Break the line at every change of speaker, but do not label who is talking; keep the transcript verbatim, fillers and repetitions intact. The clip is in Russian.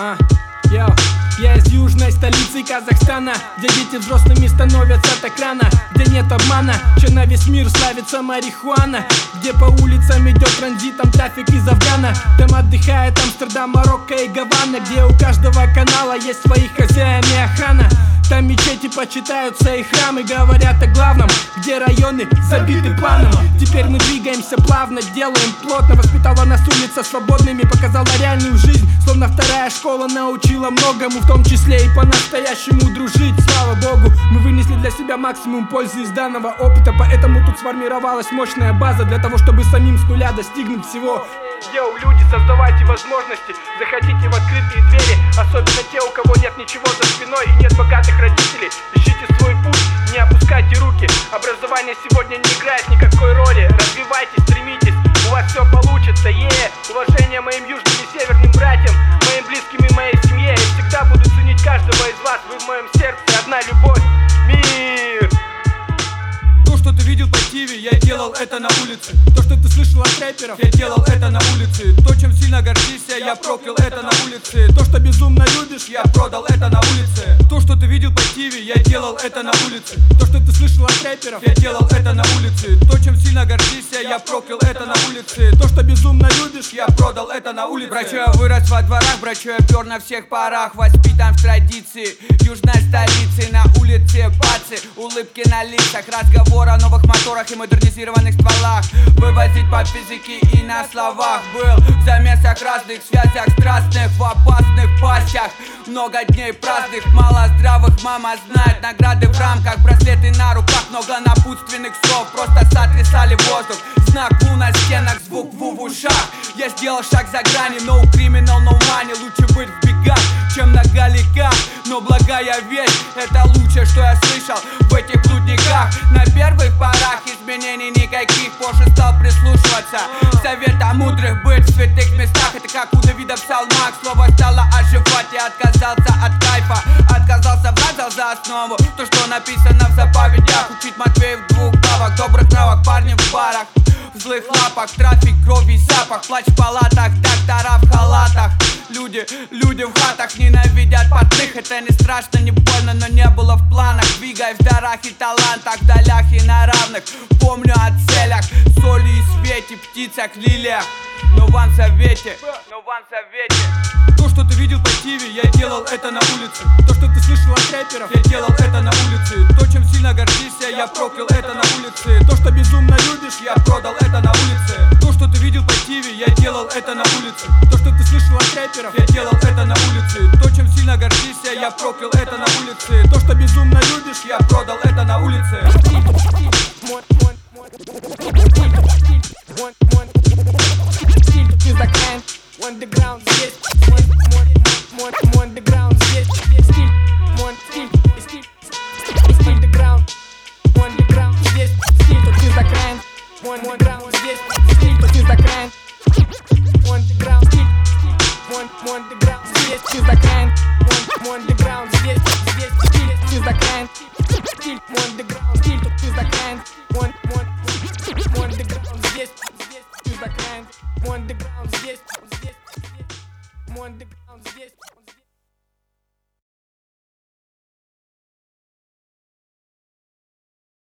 А, йо. Я из южной столицы Казахстана, где дети взрослыми становятся так рано, где нет обмана, че на весь мир славится марихуана, где по улицам идет транзитом трафик из Афгана. Там отдыхает Амстердам, Марокко и Гавана, где у каждого канала есть свои хозяин и охрана. Там мечети почитаются и храмы говорят о главном, где районы забиты планом. Теперь мы двигаемся плавно, делаем плотно. Воспитала нас улица свободными, показала реальную жизнь. Словно вторая школа научила многому, в том числе и по-настоящему дружить. Слава Богу, мы вынесли для себя максимум пользы из данного опыта, поэтому тут сформировалась мощная база для того, чтобы самим с нуля достигнуть всего. Йоу, люди, создавайте возможности, заходите в открытые двери, особенно те, у кого нет ничего за спиной и нет богатых родителей. Ищите свой путь, не опускайте руки. Образование сегодня не играет никакой роли. Развивайтесь, стремитесь, у вас все получится. Е, уважение моим южным и северным братьям, моим близким и моей семье. Я всегда буду ценить каждого из вас. Вы в моем сердце, одна любовь, мир.
То, что ты видел по ТВ, я делал это на улице.
То, что ты слышал от рэперов,
я делал это на улице. То, чем сильно гордишься, я проклял это на улице.
То, что безумно любишь,
я продал это на улице. То, что ты видел по ТВ, я делал это на улице.
То, что ты слышал от рэперов,
я делал это на улице. То, чем сильно гордишься, я проклял это на улице.
То, что безумно любишь,
я продал это на улице. Брачу, я вырос во дворах, брачу, я пер на всех парах. Воспитан в традиции южной столицы. На улице пацы, улыбки на лицах, разговор о новых моторах и модернизированных стволах. Вывозить по физике и на словах. Был в замесах, разных связях страстных, в опасных пастях. Много дней праздных, мало здравых, мама знает. Награды в рамках, браслеты на руках, много напутственных слов просто сотрясали воздух. Знак ву на стенах, звук ву в ушах. Я сделал шаг за грани, no criminal, no money. Лучше быть в бегах, чем на галиках. Но благая весть, это лучшее, что я слышал в этих блудниках. На первых порах изменений никаких, позже стал прислушиваться советам мудрых быть в святых местах. Это как у Давида в псалмах, слово стало оживать. Я отказался от кайфа, отказался, брал за основу то, что написано в заповедях. Учить Матвея в двух главах, добрых нравок, парни в барах, в злых лапах, трафик, крови, запах, плач в палатах, доктора в халатах. Люди, люди в хатах ненавидят портных. Это не страшно, не больно, но не было в планах. Двигай в дарах и талантах, в долях и на равных. Помню о целях, соли и свете, птицах, лилиях. Но вам совете, но вам совете. То, что ты видел по ТВ, я делал это на улице.
То, что ты слышал от рэперов,
я делал это на улице. То, чем сильно гордишься, я проклял это на улице.
То, что безумно любишь,
я продал это на улице. То, что ты видел по ТВ, я делал это на улице.
То, что ты слышал от рэперов,
я делал это на улице. То, чем сильно гордишься, я проклял это на улице.
То, что безумно любишь,
я продал это на улице.